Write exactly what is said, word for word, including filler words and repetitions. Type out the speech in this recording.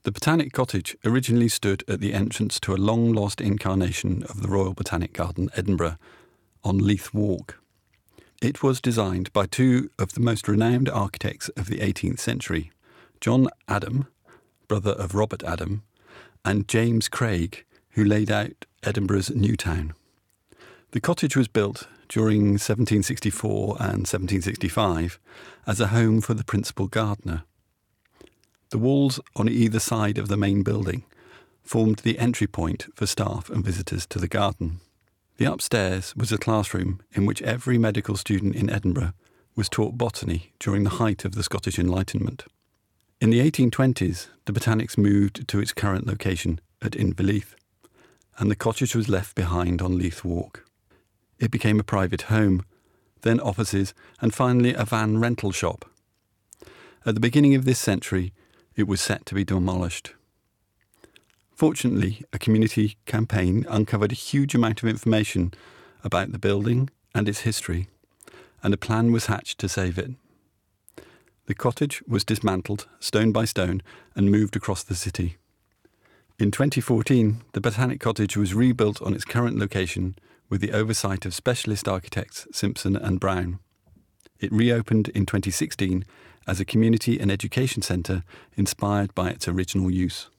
The Botanic Cottage originally stood at the entrance to a long-lost incarnation of the Royal Botanic Garden, Edinburgh, on Leith Walk. It was designed by two of the most renowned architects of the eighteenth century, John Adam, brother of Robert Adam, and James Craig, who laid out Edinburgh's new town. The cottage was built during seventeen sixty-four and seventeen sixty-five as a home for the principal gardener. The walls on either side of the main building formed the entry point for staff and visitors to the garden. The upstairs was a classroom in which every medical student in Edinburgh was taught botany during the height of the Scottish Enlightenment. In the eighteen twenties, the Botanics moved to its current location at Inverleith, and the cottage was left behind on Leith Walk. It became a private home, then offices, and finally a van rental shop. At the beginning of this century, it was set to be demolished. Fortunately, a community campaign uncovered a huge amount of information about the building and its history, and a plan was hatched to save it. The cottage was dismantled, stone by stone, and moved across the city. In twenty fourteen, the Botanic Cottage was rebuilt on its current location with the oversight of specialist architects Simpson and Brown. It reopened in twenty sixteen as a community and education centre inspired by its original use.